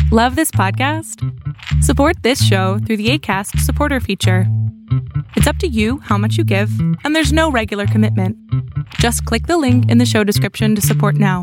Love this podcast? Support this show through the Acast supporter feature. It's up to you how much you give, and there's no regular commitment. Just click the link in the show description to support now.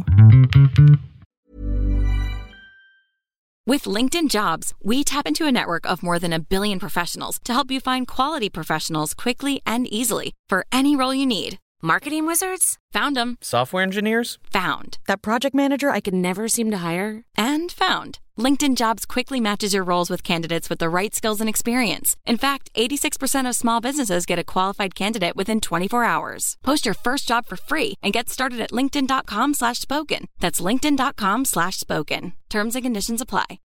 With LinkedIn Jobs, we tap into a network of more than 1 billion professionals to help you find quality professionals quickly and easily for any role you need. Marketing wizards? Found them. Software engineers? Found. That project manager I could never seem to hire? And found. LinkedIn Jobs quickly matches your roles with candidates with the right skills and experience. In fact, 86% of small businesses get a qualified candidate within 24 hours. Post your first job for free and get started at linkedin.com/spoken. That's linkedin.com/spoken. Terms and conditions apply.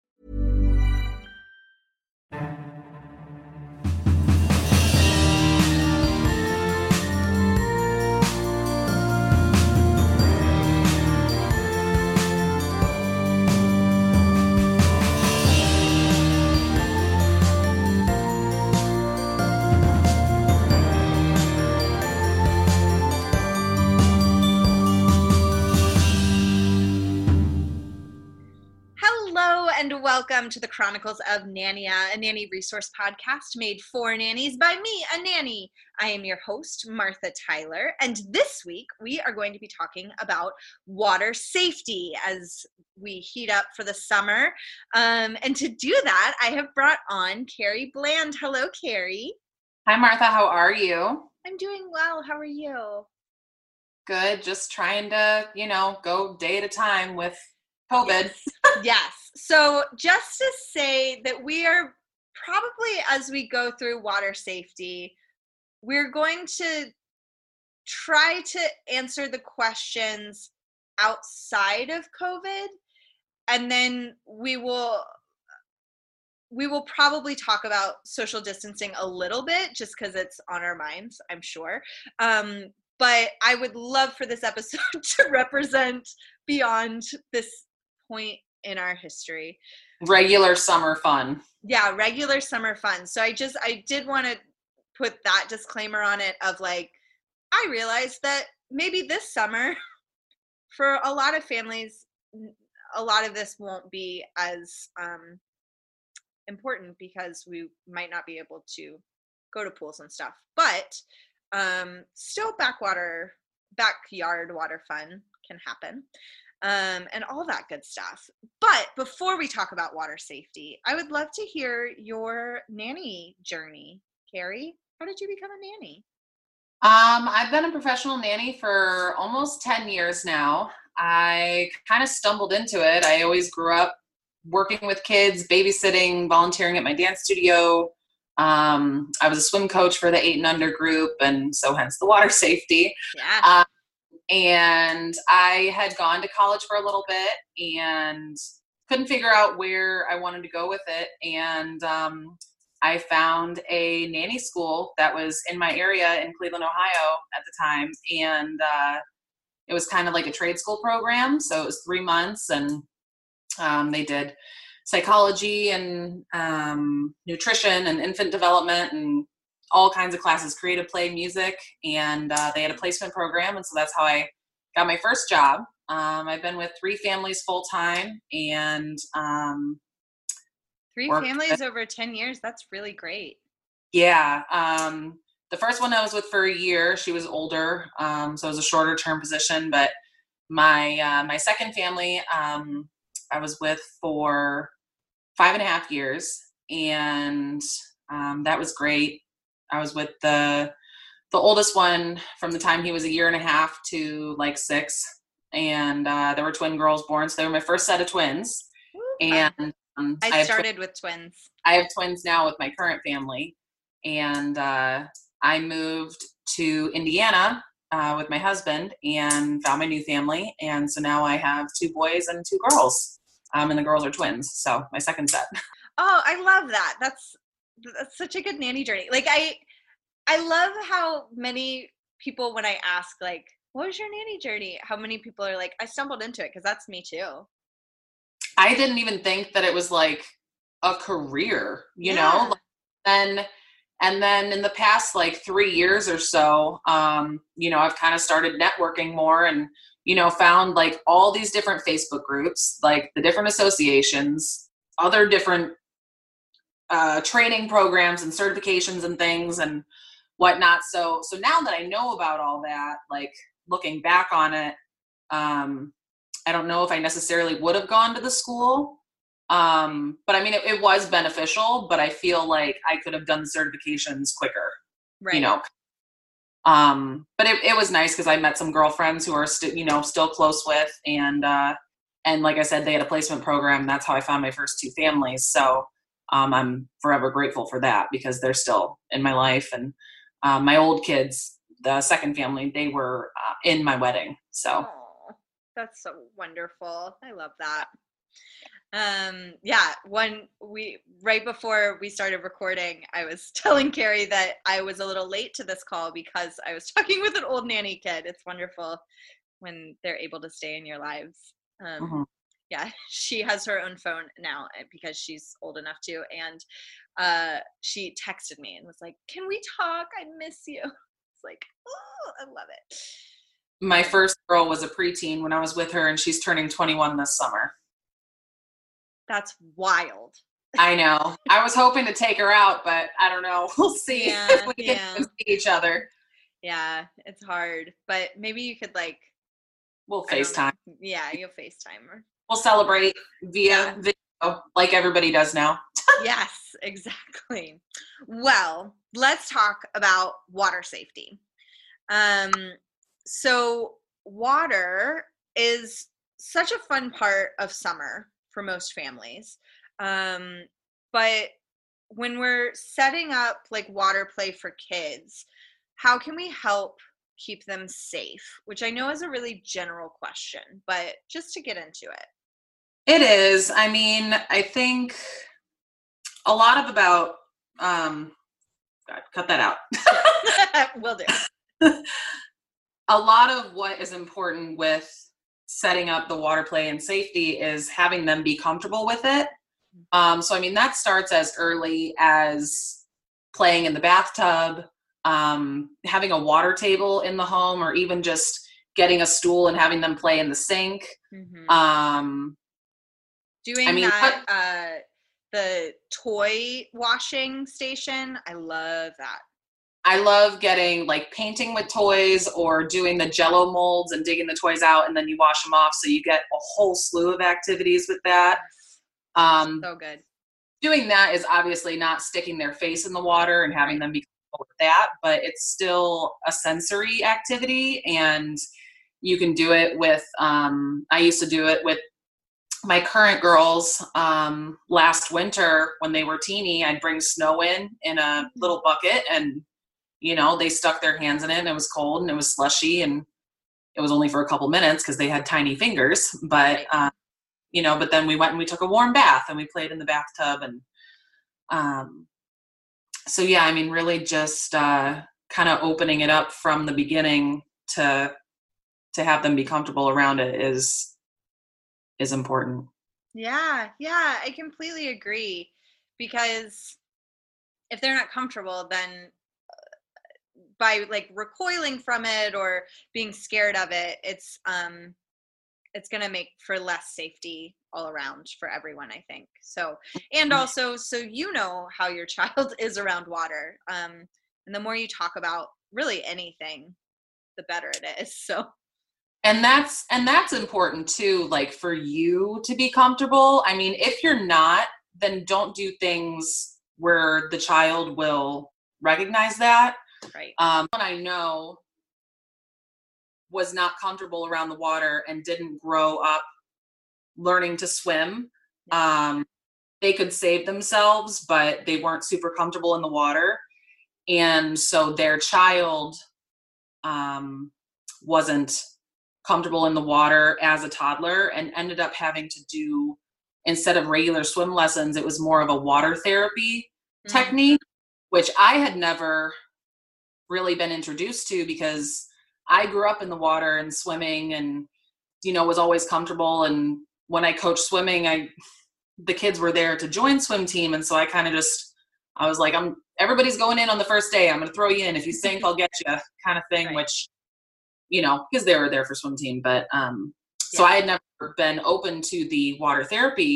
And welcome to the Chronicles of Nania, a nanny resource podcast made for nannies by me, a nanny. I am your host, Martha Tyler, and this week we are going to be talking about water safety as we heat up for the summer. And to do that, I have brought on Carrie Bland. Hello, Carrie. Hi, Martha. How are you? I'm doing well. How are you? Good. Just trying to, go day at a time with COVID. Yes. So just to say that we are probably, as we go through water safety, we're going to try to answer the questions outside of COVID, and then we will probably talk about social distancing a little bit just because it's on our minds, I'm sure. But I would love for this episode to represent beyond this point in our history. Regular summer fun. Yeah, regular summer fun. So I did want to put that disclaimer on it of like, I realized that maybe this summer for a lot of families, a lot of this won't be as important because we might not be able to go to pools and stuff. But still backyard water fun can happen. And all that good stuff. But before we talk about water safety, I would love to hear your nanny journey. Carrie, how did you become a nanny? I've been a professional nanny for almost 10 years now. I kind of stumbled into it. I always grew up working with kids, babysitting, volunteering at my dance studio. I was a swim coach for the 8 and under group, and so hence the water safety. Yeah. And I had gone to college for a little bit and couldn't figure out where I wanted to go with it. And I found a nanny school that was in my area in Cleveland, Ohio at the time. And it was kind of like a trade school program. So it was 3 months, and they did psychology and nutrition and infant development and all kinds of classes, creative play, music, and they had a placement program, and so that's how I got my first job. I've been with 3 families full-time, and 3 families over 10 years, that's really great. Yeah. The first one I was with for a year, she was older, so it was a shorter term position, but my second family I was with for 5.5 years, and that was great. I was with the oldest one from the time he was 1.5 years to like 6. And there were twin girls born. So they were my first set of twins. And I started with twins. I have twins now with my current family. And I moved to Indiana with my husband and found my new family. And so now I have 2 boys and 2 girls. And the girls are twins. So my second set. Oh, I love that. That's such a good nanny journey. Like I love how many people, when I ask like, what was your nanny journey? How many people are like, I stumbled into it, because that's me too. I didn't even think that it was like a career, you know? And then in the past like 3 years or so, I've kind of started networking more and, found like all these different Facebook groups, like the different associations, other different training programs and certifications and things and whatnot. So now that I know about all that, like looking back on it, I don't know if I necessarily would have gone to the school. But I mean, it was beneficial, but I feel like I could have done the certifications quicker, Right. you know? But it was nice because I met some girlfriends who are still close with, and like I said, they had a placement program. That's how I found my first 2 families. So, I'm forever grateful for that because they're still in my life. And, my old kids, the second family, they were, in my wedding. So. Oh, that's so wonderful. I love that. Right before we started recording, I was telling Carrie that I was a little late to this call because I was talking with an old nanny kid. It's wonderful when they're able to stay in your lives. Yeah, she has her own phone now because she's old enough to, and she texted me and was like, "Can we talk? I miss you." It's like, oh, I love it. My first girl was a preteen when I was with her, and she's turning 21 this summer. That's wild. I know. I was hoping to take her out, but I don't know. We'll see if we can see each other. Yeah, it's hard. But maybe you could we'll FaceTime. Yeah, you'll FaceTime her. We'll celebrate via video like everybody does now. Yes, exactly. Well, let's talk about water safety. So water is such a fun part of summer for most families. But when we're setting up water play for kids, how can we help keep them safe? Which I know is a really general question, but just to get into it. It is. I mean, I think a lot of about, God, cut that out. Will do. A lot of what is important with setting up the water play and safety is having them be comfortable with it. So, I mean, that starts as early as playing in the bathtub, having a water table in the home, or even just getting a stool and having them play in the sink. The toy washing station, I love that. I love getting painting with toys or doing the Jell-O molds and digging the toys out and then you wash them off. So you get a whole slew of activities with that. So good. Doing that is obviously not sticking their face in the water and having them be comfortable with that, but it's still a sensory activity, and you can do it with, I used to do it with my current girls. Last winter when they were teeny, I'd bring snow in a little bucket, and they stuck their hands in it, and it was cold and it was slushy, and it was only for a couple minutes because they had tiny fingers, but but then we went and we took a warm bath and we played in the bathtub. And so yeah, I mean, really just kind of opening it up from the beginning to have them be comfortable around it is important. Yeah, I completely agree, because if they're not comfortable, then by recoiling from it or being scared of it, it's going to make for less safety all around for everyone, I think. So, and also, so how your child is around water. And the more you talk about really anything, the better it is. So. And that's important too, for you to be comfortable. I mean, if you're not, then don't do things where the child will recognize that. Right. One I know was not comfortable around the water and didn't grow up learning to swim. They could save themselves, but they weren't super comfortable in the water. And so their child wasn't comfortable in the water as a toddler and ended up having to do, instead of regular swim lessons, it was more of a water therapy technique, which I had never really been introduced to, because I grew up in the water and swimming and, was always comfortable. And when I coached swimming, the kids were there to join swim team. And so I kind of I was like, everybody's going in on the first day. I'm going to throw you in. If you sink, I'll get you, kind of thing, right. Which, because they were there for swim team. But, so I had never been open to the water therapy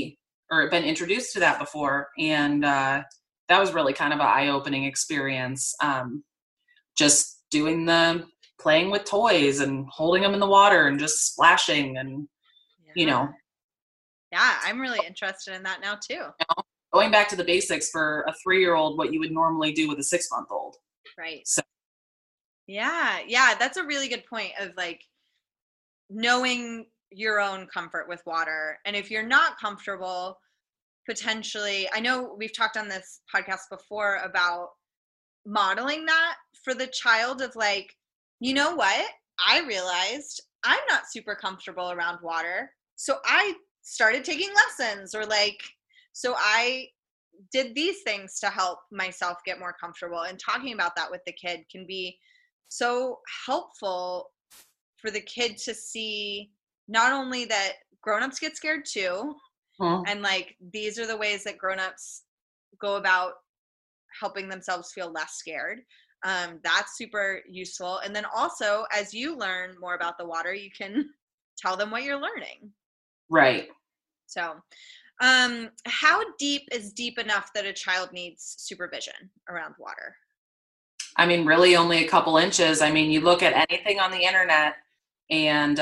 or been introduced to that before. And that was really kind of an eye-opening experience. Just playing with toys and holding them in the water and just splashing and, Yeah, I'm really interested in that now too. Going back to the basics for a 3-year-old, what you would normally do with a 6-month-old. Right. So. Yeah, that's a really good point of like knowing your own comfort with water. And if you're not comfortable, potentially, I know we've talked on this podcast before about modeling that for the child of like, you know what? I realized I'm not super comfortable around water. So I started taking lessons, or like, so I did these things to help myself get more comfortable. And talking about that with the kid can be so helpful for the kid to see not only that grownups get scared too, and like these are the ways that grownups go about helping themselves feel less scared. That's super useful. And then also, as you learn more about the water, you can tell them what you're learning. Right. So, how deep is deep enough that a child needs supervision around water? I mean, really only a couple inches. I mean, you look at anything on the internet and,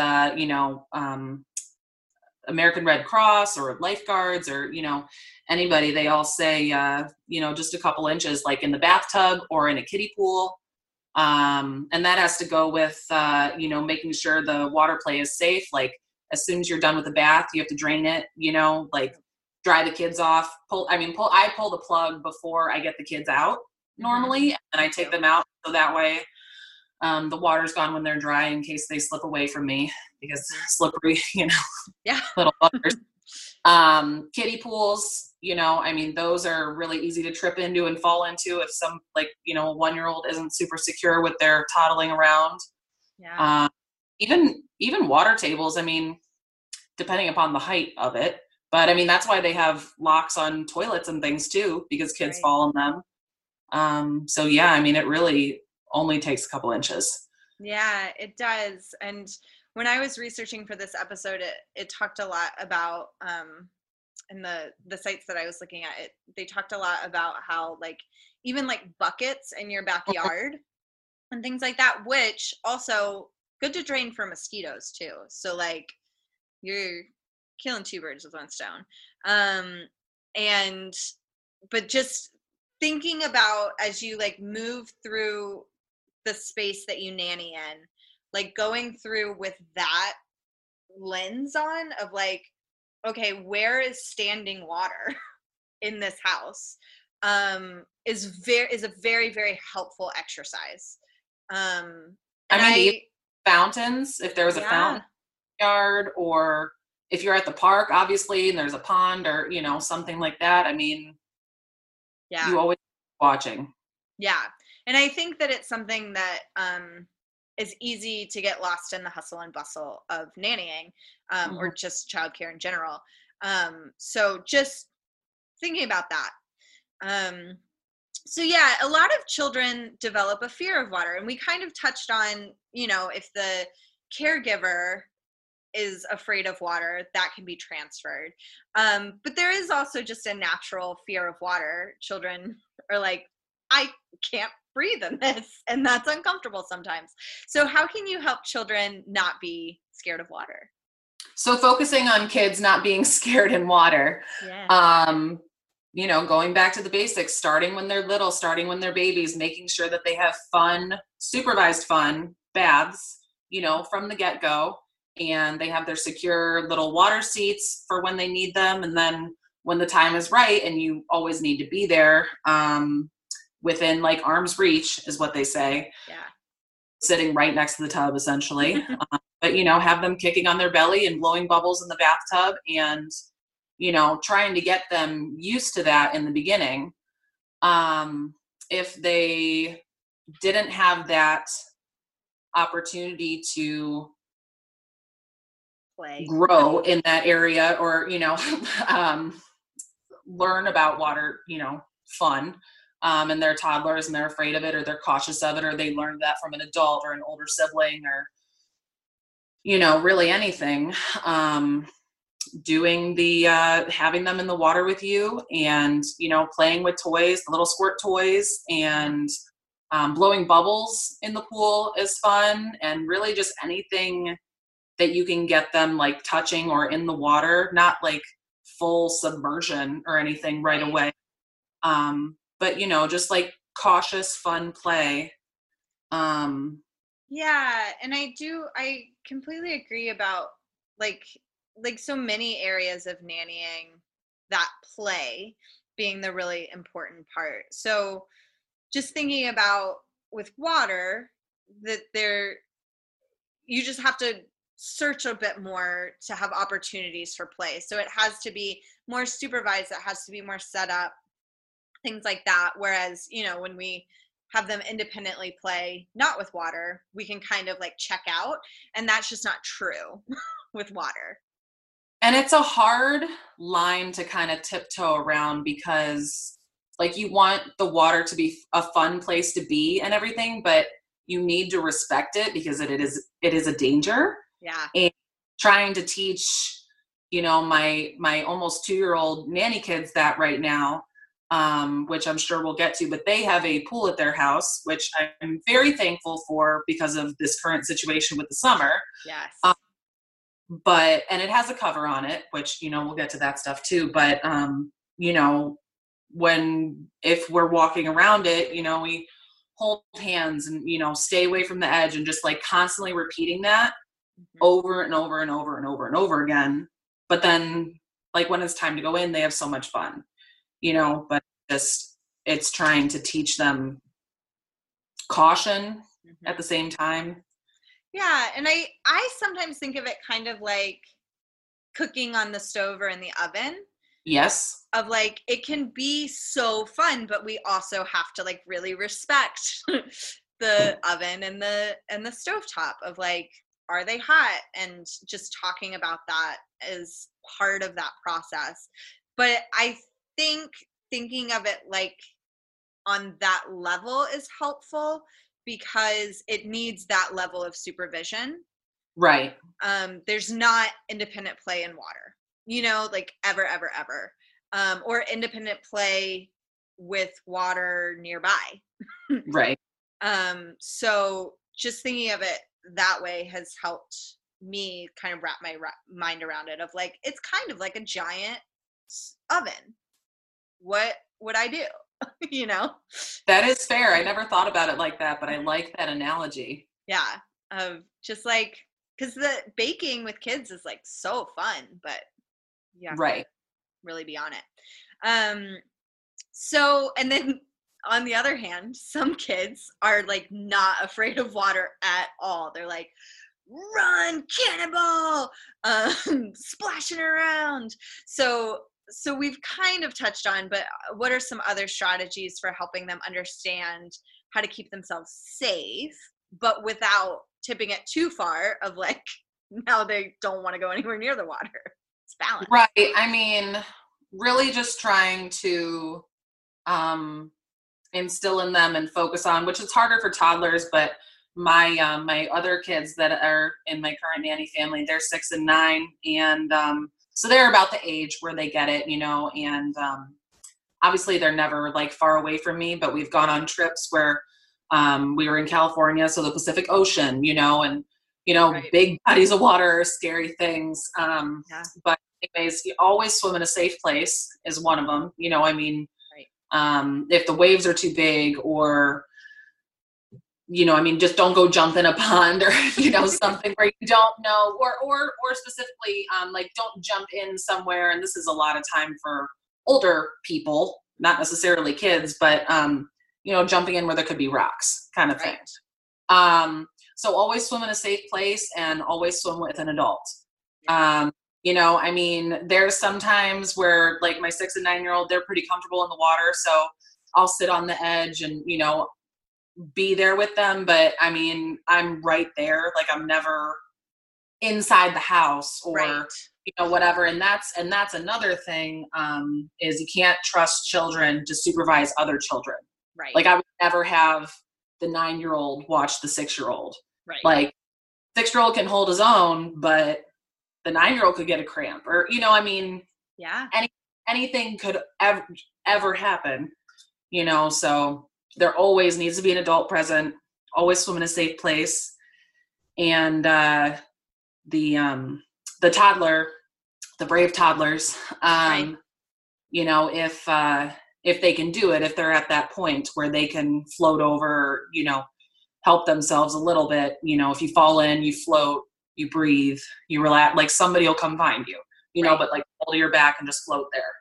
American Red Cross or lifeguards or, anybody, they all say, just a couple inches, like in the bathtub or in a kiddie pool. And that has to go with, making sure the water play is safe. Like as soon as you're done with the bath, you have to drain it, like dry the kids off. I pull the plug before I get the kids out normally, and I take them out. So that way the water's gone when they're dry in case they slip away from me because slippery, little buggers. Kiddie pools, those are really easy to trip into and fall into if some, a 1-year-old isn't super secure with their toddling around. Yeah. Even water tables, depending upon the height of it. But that's why they have locks on toilets and things too, because kids fall in them. It really only takes a couple inches. Yeah, it does. And when I was researching for this episode, it talked a lot about, in the sites that I was looking at, they talked a lot about how even buckets in your backyard and things like that, which also good to drain for mosquitoes too. So you're killing 2 birds with 1 stone. But just thinking about as you move through the space that you nanny in, going through with that lens on of okay, where is standing water in this house, is a very, very helpful exercise. Fountains, if there was a fountain yard, or if you're at the park, obviously, and there's a pond or, something like that. You always watching. Yeah. And I think that it's something that is easy to get lost in the hustle and bustle of nannying, or just childcare in general. So just thinking about that. A lot of children develop a fear of water, and we kind of touched on, if the caregiver is afraid of water, that can be transferred. But there is also just a natural fear of water. Children are I can't breathe in this, and that's uncomfortable sometimes. So how can you help children not be scared of water? So focusing on kids not being scared in water. Going back to the basics, starting when they're little, starting when they're babies, making sure that they have fun, supervised fun baths, from the get-go, and they have their secure little water seats for when they need them. And then when the time is right, and you always need to be there, within arm's reach is what they say. Yeah. Sitting right next to the tub, essentially. But, have them kicking on their belly and blowing bubbles in the bathtub and, trying to get them used to that in the beginning. If they didn't have that opportunity to grow in that area or, learn about water, fun, and they're toddlers and they're afraid of it, or they're cautious of it, or they learned that from an adult or an older sibling, or, really anything. doing the having them in the water with you, and playing with toys, the little squirt toys, and blowing bubbles in the pool is fun, and really just anything that you can get them like touching or in the water, not like full submersion or anything right away. But just like cautious, fun play. Yeah. And I completely agree about like so many areas of nannying, that play being the really important part. So just thinking about with water, that you just have to search a bit more to have opportunities for play. So it has to be more supervised, it has to be more set up, things like that. Whereas, when we have them independently play, not with water, we can kind of like check out, and that's just not true with water. And it's a hard line to kind of tiptoe around, because like you want the water to be a fun place to be and everything, but you need to respect it because it is a danger. Yeah. And trying to teach, my almost 2-year-old nanny kids that right now, which I'm sure we'll get to, but they have a pool at their house, which I'm very thankful for because of this current situation with the summer. Yes. And it has a cover on it, which, we'll get to that stuff too. But, if we're walking around it, we hold hands and, stay away from the edge, and just like constantly repeating that over and over and over and over and over again. But then like when it's time to go in, they have so much fun, but just, it's trying to teach them caution at the same time. Yeah. And I sometimes think of it kind of like cooking on the stove or in the oven. Yes. Of like, it can be so fun, but we also have to like really respect the oven and the stovetop of like, are they hot? And just talking about that is part of that process. But I think thinking of it like on that level is helpful, because it needs that level of supervision. Right. There's not independent play in water, like ever, or independent play with water nearby. Right. So just thinking of it that way has helped me kind of wrap my mind around it, of like, it's kind of like a giant oven. What would I do? That is fair. I never thought about it like that, but I like that analogy. Yeah. Just like, because the baking with kids is like so fun, but yeah, right, really be on it. So, and then on the other hand, some kids are like not afraid of water at all. They're like, run, cannonball, splashing around. So we've kind of touched on, but what are some other strategies for helping them understand how to keep themselves safe, but without tipping it too far of like, now they don't want to go anywhere near the water? It's balance. Right. I mean, really just trying to instill in them and focus on, which is harder for toddlers, but my other kids that are in my current nanny family, they're 6 and 9, and so they're about the age where they get it, and obviously they're never like far away from me, but we've gone on trips where we were in California, so the Pacific Ocean, and right. Big bodies of water are scary things. Yeah. But anyways, you always swim in a safe place is one of them. Right. If the waves are too big, or just don't go jump in a pond, or something where you don't know, or specifically like don't jump in somewhere. And this is a lot of time for older people, not necessarily kids, but jumping in where there could be rocks, kind of right. thing. So always swim in a safe place, and always swim with an adult. Yeah. There's sometimes where like my 6 and 9-year-old, they're pretty comfortable in the water, so I'll sit on the edge and be there with them, but I'm right there, like I'm never inside the house or right. Whatever. And that's another thing, is you can't trust children to supervise other children. Right. Like I would never have the 9-year-old watch the 6-year-old. Right. Like 6-year-old can hold his own, but the 9-year-old could get a cramp, or, you know, I mean, yeah, anything could ever happen, you know, so there always needs to be an adult present, always swim in a safe place. And the toddler, the brave toddlers, right. you know, if they can do it, if they're at that point where they can float over, you know, help themselves a little bit, you know, if you fall in, you float, you breathe, you relax, like somebody will come find you, you know, but like hold your back and just float there.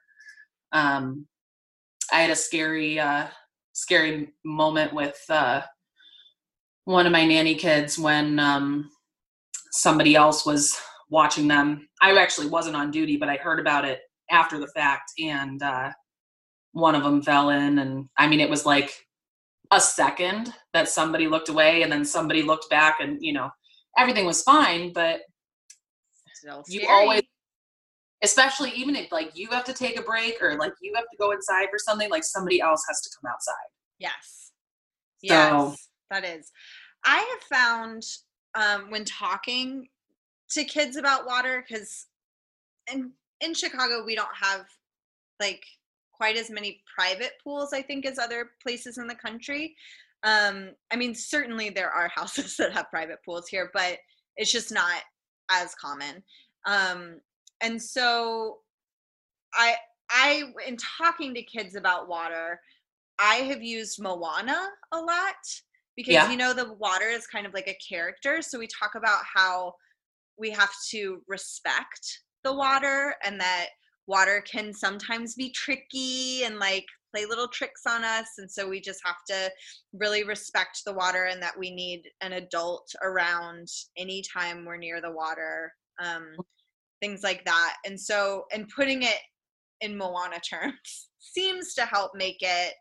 I had a scary moment with one of my nanny kids when somebody else was watching them. I actually wasn't on duty, but I heard about it after the fact, and one of them fell in, and I mean, it was like a second that somebody looked away and then somebody looked back, and, you know, everything was fine, but you always, especially even if like you have to take a break or like you have to go inside for something, like somebody else has to come outside. Yes. So, yes, that is. I have found when talking to kids about water, because in Chicago we don't have like quite as many private pools, I think, as other places in the country. I mean, certainly there are houses that have private pools here, but it's just not as common. And so I in talking to kids about water, I have used Moana a lot because, you know, the water is kind of like a character. So we talk about how we have to respect the water, and that water can sometimes be tricky and like play little tricks on us. And so we just have to really respect the water, and that we need an adult around anytime we're near the water, things like that. And so, and putting it in Moana terms seems to help make it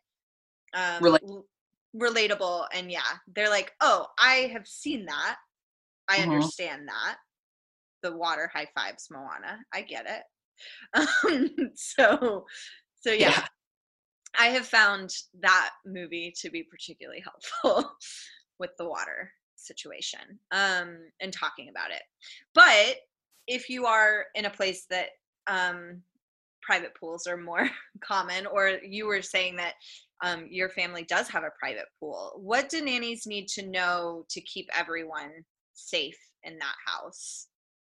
relatable. And yeah, they're like, oh, I have seen that. I understand that. The water high fives Moana. I get it. So yeah. I have found that movie to be particularly helpful with the water situation, and talking about it. But if you are in a place that private pools are more common, or you were saying that your family does have a private pool, what do nannies need to know to keep everyone safe in that house?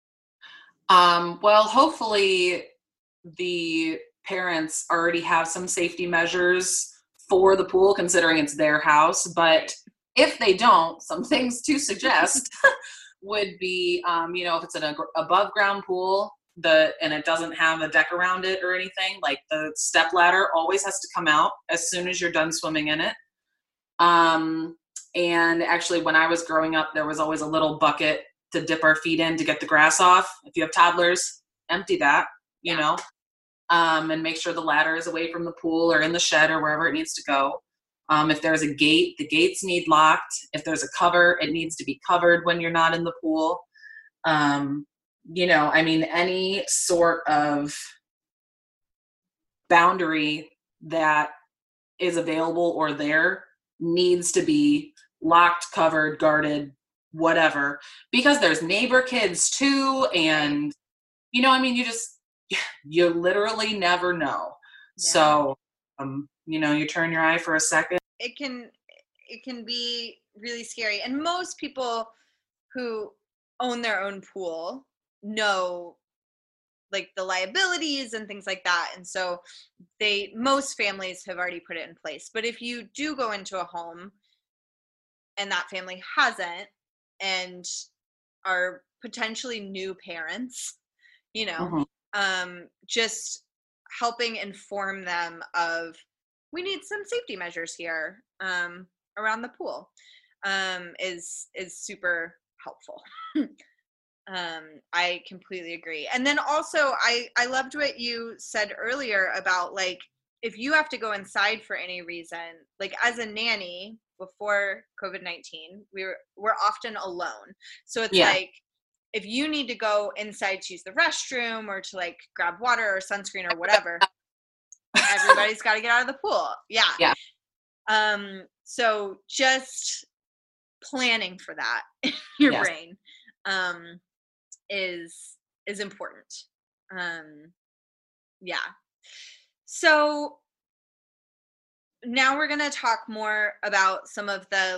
Well, hopefully the parents already have some safety measures for the pool, considering it's their house. But if they don't, some things to suggest would be, you know, if it's an above ground pool, and it doesn't have a deck around it or anything, like the step ladder always has to come out as soon as you're done swimming in it. And actually, when I was growing up, there was always a little bucket to dip our feet in to get the grass off. If you have toddlers, empty that, you know, and make sure the ladder is away from the pool or in the shed or wherever it needs to go. If there's a gate, the gates need locked. If there's a cover, it needs to be covered when you're not in the pool. You know, I mean, any sort of boundary that is available or there needs to be locked, covered, guarded, whatever, because there's neighbor kids too. And, you know, I mean, you literally never know. Yeah. So, you know, you turn your eye for a second. It can be really scary. And most people who own their own pool know like the liabilities and things like that. And so most families have already put it in place. But if you do go into a home and that family hasn't, and are potentially new parents, you know, just helping inform them of, we need some safety measures here around the pool is super helpful. I completely agree. And then also I loved what you said earlier about, like, if you have to go inside for any reason, like as a nanny before COVID-19, we're often alone. So it's like, if you need to go inside to use the restroom or to like grab water or sunscreen or whatever, everybody's got to get out of the pool. Yeah. So just planning for that in your brain is is important. Yeah. So now we're going to talk more about some of the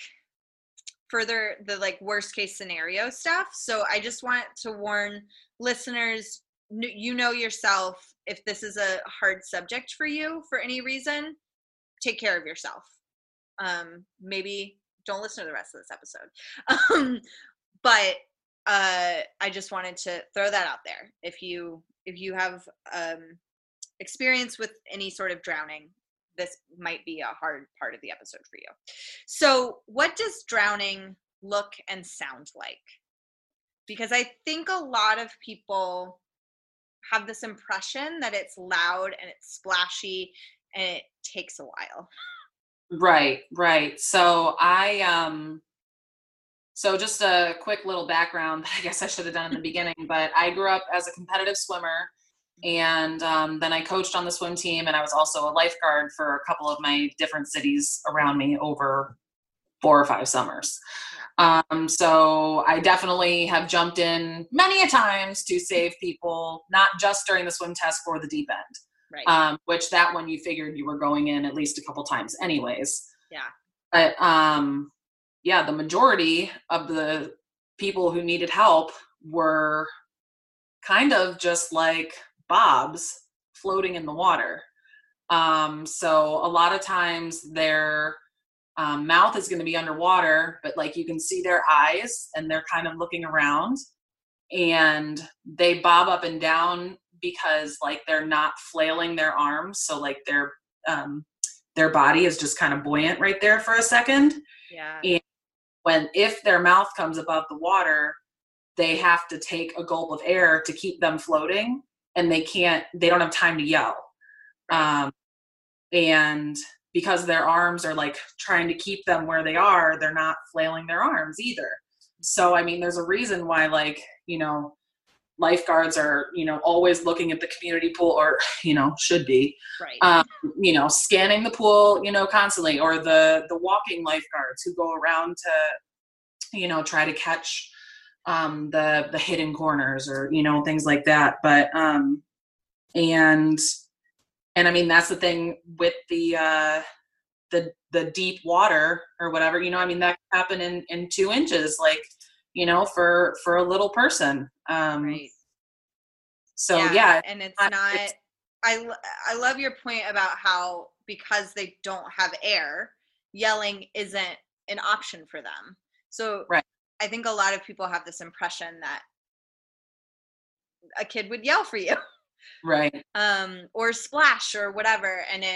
worst case scenario stuff. So I just want to warn listeners, yourself, if this is a hard subject for you for any reason, take care of yourself. Maybe don't listen to the rest of this episode. But I just wanted to throw that out there. If you have experience with any sort of drowning, this might be a hard part of the episode for you. So what does drowning look and sound like? Because I think a lot of people have this impression that it's loud and it's splashy and it takes a while. Right. So so just a quick little background, I guess I should have done in the beginning, but I grew up as a competitive swimmer, and then I coached on the swim team, and I was also a lifeguard for a couple of my different cities around me over 4 or 5 summers. Yeah. So I definitely have jumped in many a times to save people, not just during the swim test for the deep end. Right. Which that one you figured you were going in at least a couple times anyways. Yeah. But the majority of the people who needed help were kind of just like bobs floating in the water. So a lot of times their mouth is going to be underwater, but like you can see their eyes and they're kind of looking around, and they bob up and down because like they're not flailing their arms. So like their body is just kind of buoyant right there for a second. Yeah. And if their mouth comes above the water, they have to take a gulp of air to keep them floating, and they don't have time to yell. Right. And because their arms are like trying to keep them where they are, they're not flailing their arms either. So, I mean, there's a reason why, like, lifeguards are, always looking at the community pool, or, should be, right. Scanning the pool, constantly, or the walking lifeguards who go around to, try to catch the hidden corners, or, things like that. But, and I mean, that's the thing with the deep water or whatever, I mean, that can happen in 2 inches, like, for a little person. Right. So yeah. And it's not, I love your point about how, because they don't have air, yelling isn't an option for them. So right. I think a lot of people have this impression that a kid would yell for you. Right. Or splash or whatever. And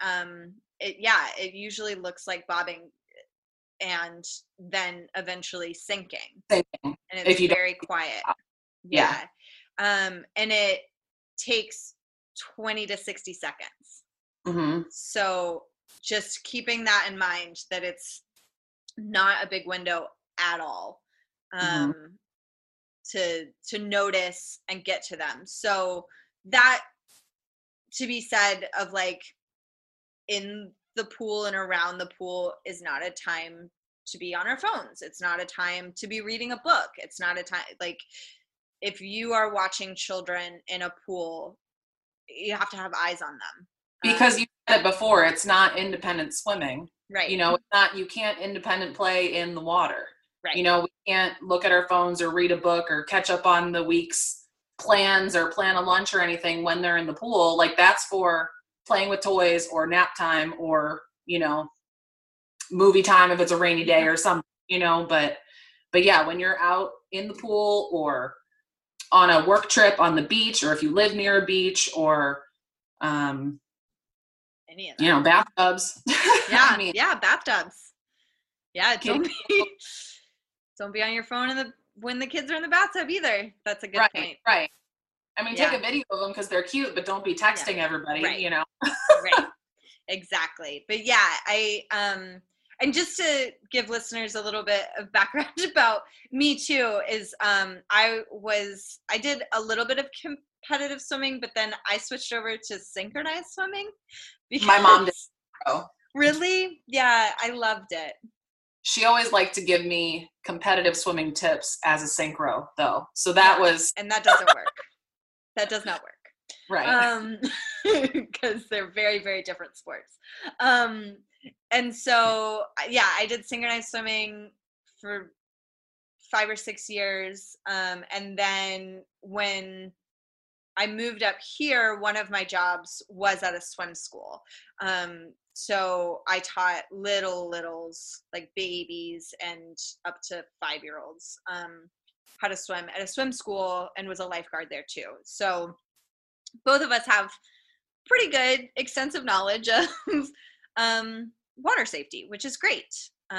it usually looks like bobbing and then eventually sinking. And it's very quiet. Yeah. And it takes 20 to 60 seconds. Mm-hmm. So just keeping that in mind, that it's not a big window at all, to notice and get to them. So that, to be said, of like in the pool and around the pool, is not a time to be on our phones. It's not a time to be reading a book. It's not a time, like, if you are watching children in a pool, you have to have eyes on them. Because you said it before, it's not independent swimming. Right. It's not, you can't independent play in the water. Right. We can't look at our phones or read a book or catch up on the week's plans or plan a lunch or anything when they're in the pool. Like, that's for playing with toys or nap time or, movie time if it's a rainy day or something, but yeah, when you're out in the pool or on a work trip on the beach, or if you live near a beach, or, any of that. Bathtubs. Yeah. Yeah. Bathtubs. Yeah. Don't be on your phone when the kids are in the bathtub either. That's a good point. Right. I mean, take a video of them because they're cute, but don't be texting everybody, right. Right. Exactly. But yeah, and just to give listeners a little bit of background about me too, is I did a little bit of competitive swimming, but then I switched over to synchronized swimming. My mom did. Really? Yeah, I loved it. she always liked to give me competitive swimming tips as a synchro though. So that was, and that doesn't work. That does not work. right. Because they're very, very different sports. And so, yeah, I did synchronized swimming for 5 or 6 years. And then when I moved up here, one of my jobs was at a swim school. So I taught littles, like babies and up to 5-year-olds, how to swim at a swim school, and was a lifeguard there too. So both of us have pretty good, extensive knowledge of water safety, which is great.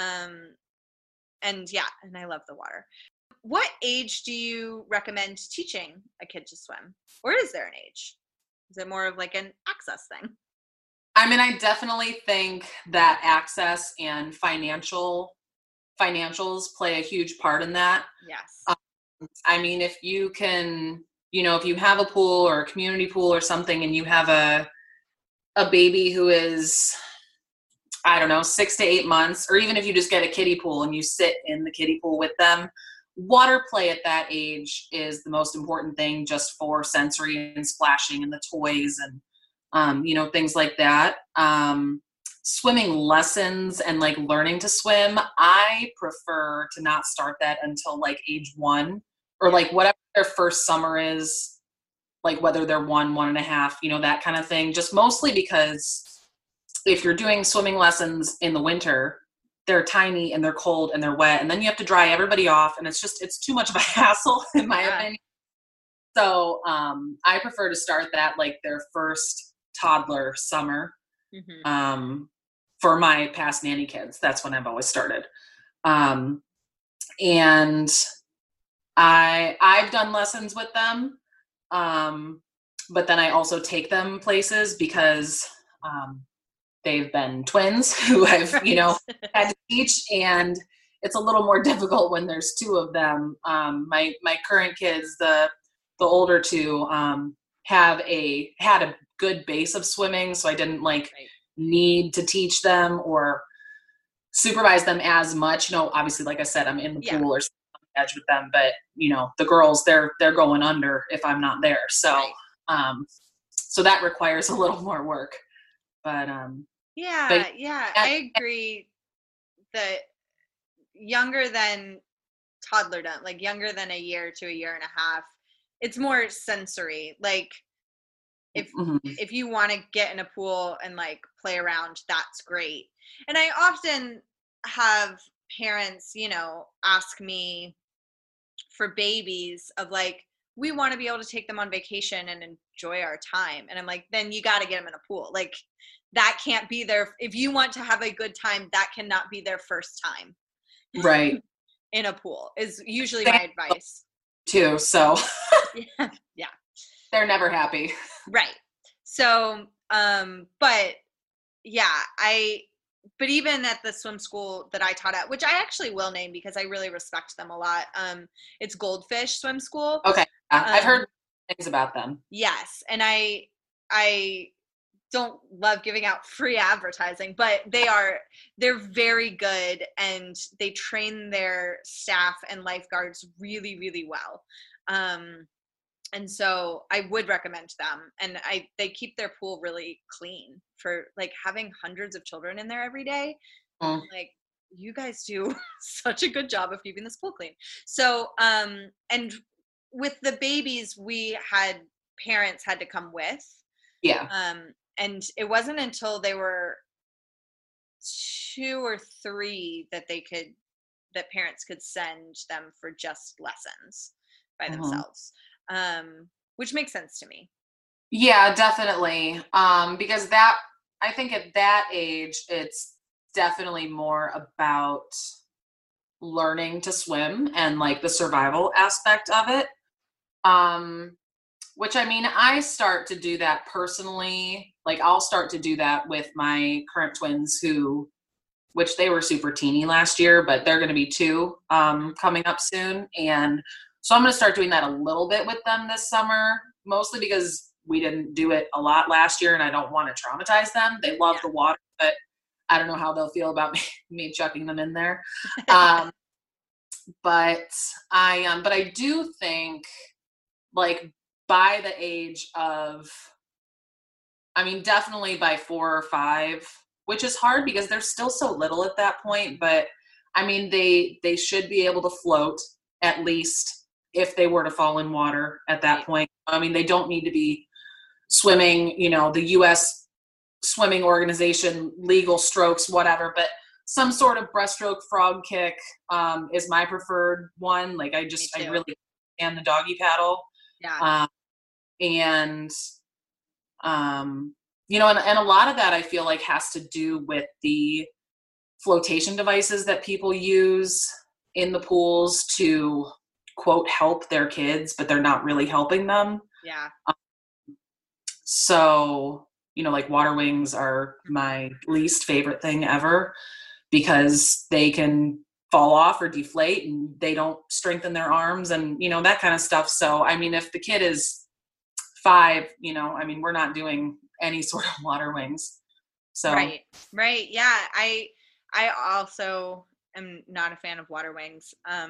And yeah, and I love the water. What age do you recommend teaching a kid to swim? Or is there an age? Is it more of like an access thing? I mean, I definitely think that access and financials play a huge part in that. Yes. I mean, if you can, if you have a pool or a community pool or something, and you have a baby who is, I don't know, 6 to 8 months, or even if you just get a kiddie pool and you sit in the kiddie pool with them, water play at that age is the most important thing, just for sensory and splashing and the toys and, things like that. Swimming lessons and like learning to swim, I prefer to not start that until like age 1, or like whatever their first summer is, like whether they're 1.5, that kind of thing. Just mostly because if you're doing swimming lessons in the winter, they're tiny and they're cold and they're wet, and then you have to dry everybody off, and it's too much of a hassle in my opinion. So I prefer to start that like their first toddler summer. Mm-hmm. For my past nanny kids, that's when I've always started. And I've done lessons with them, but then I also take them places because they've been twins who I've, had to teach, and it's a little more difficult when there's 2 of them. My current kids, the older 2, had a good base of swimming, so I didn't need to teach them or supervise them as much. Obviously, like I said, I'm in the pool or on the edge with them, but the girls, they're going under if I'm not there. So, so that requires a little more work. But I agree that younger than toddlerdom, like younger than a year to a year and a half, it's more sensory. Like if you want to get in a pool and like play around, that's great. And I often have parents, ask me for babies of like, we want to be able to take them on vacation and enjoy our time. And I'm like, then you got to get them in a pool. Like that can't be if you want to have a good time, that cannot be their first time. Right. In a pool is usually my advice. Too. So yeah. They're never happy. Right. So, but even at the swim school that I taught at, which I actually will name because I really respect them a lot. It's Goldfish Swim School. Okay. I've heard things about them. Yes. And I don't love giving out free advertising, but they're very good, and they train their staff and lifeguards really, really well. And so I would recommend them, and they keep their pool really clean for like having hundreds of children in there every day. Like you guys do such a good job of keeping this pool clean. So, and with the babies, parents had to come with. Yeah. And it wasn't until they were 2 or 3 that parents could send them for just lessons by themselves, which makes sense to me. Yeah, definitely. Because I think at that age, it's definitely more about learning to swim and like the survival aspect of it. Which, I mean, I start to do that personally. Like I'll start to do that with my current twins which they were super teeny last year, but they're going to be 2 coming up soon. And so I'm going to start doing that a little bit with them this summer, mostly because we didn't do it a lot last year and I don't want to traumatize them. They love the water, but I don't know how they'll feel about me chucking them in there. But I do think, like, by the age of, I mean, definitely by 4 or 5, which is hard because they're still so little at that point. But I mean, they should be able to float, at least if they were to fall in water at that point. I mean, they don't need to be swimming, the U.S. Swimming Organization, legal strokes, whatever, but some sort of breaststroke, frog kick is my preferred one. Like, I really and the doggy paddle. Yeah. And a lot of that I feel like has to do with the flotation devices that people use in the pools to, quote, help their kids, but they're not really helping them. Yeah. So, like, water wings are my least favorite thing ever because they can fall off or deflate and they don't strengthen their arms and, that kind of stuff. So, I mean, if the kid is 5, I mean, we're not doing any sort of water wings. So. Right. Yeah. I also am not a fan of water wings.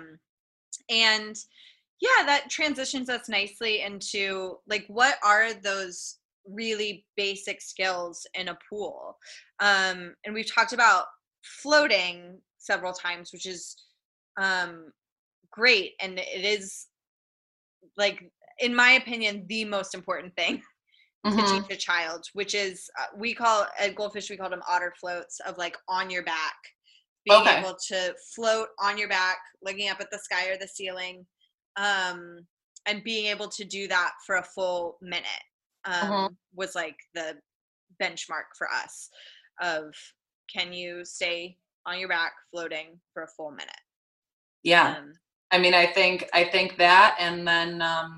And yeah, that transitions us nicely into, like, what are those really basic skills in a pool? And we've talked about floating several times, which is great. And it is, like, in my opinion, the most important thing to teach a child, which is, at Goldfish, we call them otter floats, of, like, on your back, being able to float on your back, looking up at the sky or the ceiling, and being able to do that for a full minute was, like, the benchmark for us of, can you stay on your back floating for a full minute? Yeah. I mean, I think that, and then,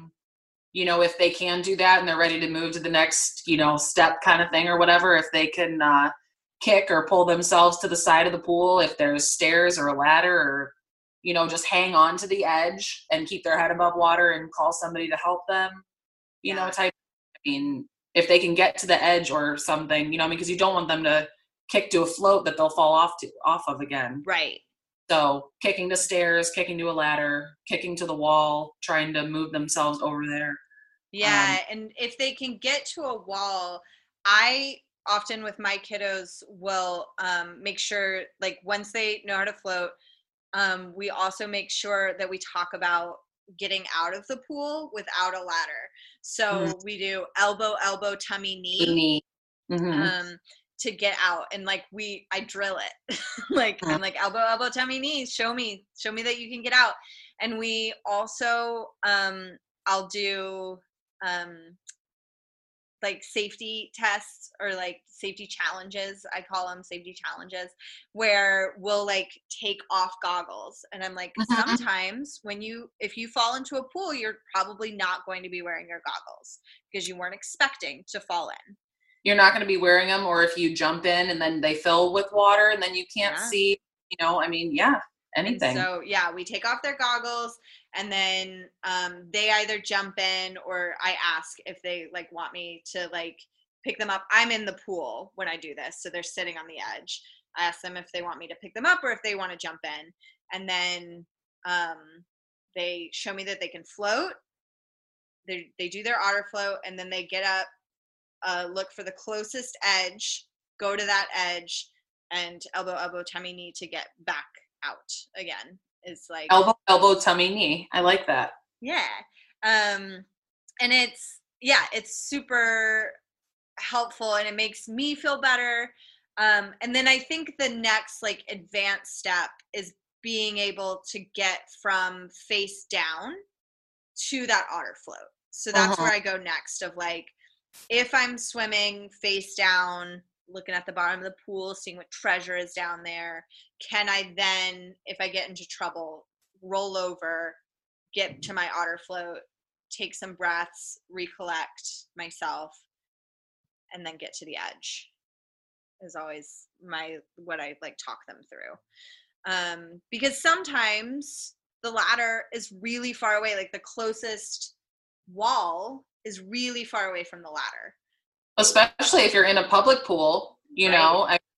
if they can do that and they're ready to move to the next, step kind of thing or whatever, if they can kick or pull themselves to the side of the pool, if there's stairs or a ladder, or, just hang on to the edge and keep their head above water and call somebody to help them, type. I mean, if they can get to the edge or something, because you don't want them to kick to a float that they'll fall off of again. Right. So kicking to stairs, kicking to a ladder, kicking to the wall, trying to move themselves over there. Yeah. And if they can get to a wall, I often with my kiddos will make sure, like, once they know how to float, we also make sure that we talk about getting out of the pool without a ladder. So we do elbow, tummy, knee. To get out, and, like, I drill it. Like, I'm like, elbow, tummy, knees, show me that you can get out. And we also I'll do like safety tests, or, like, safety challenges. I call them safety challenges, where we'll, like, take off goggles. And I'm like, sometimes if you fall into a pool, you're probably not going to be wearing your goggles because you weren't expecting to fall in. You're not going to be wearing them, or if you jump in and then they fill with water and then you can't see, I mean, anything. And so, we take off their goggles, and then they either jump in, or I ask if they, like, want me to, like, pick them up. I'm in the pool when I do this, so they're sitting on the edge. I ask them if they want me to pick them up or if they want to jump in. And then they show me that they can float. They do their otter float, and then they get up, look for the closest edge, go to that edge, and elbow, tummy, knee to get back out again. Is like elbow, tummy, knee. I like that. Yeah. And it's super helpful, and it makes me feel better. And then I think the next, like, advanced step is being able to get from face down to that otter float. So that's where I go next, of, like, if I'm swimming face down, looking at the bottom of the pool, seeing what treasure is down there, can I then, if I get into trouble, roll over, get to my otter float, take some breaths, recollect myself, and then get to the edge, is always what I, like, talk them through. Because sometimes the ladder is really far away, like, the closest wall is really far away from the ladder. Especially if you're in a public pool, you know,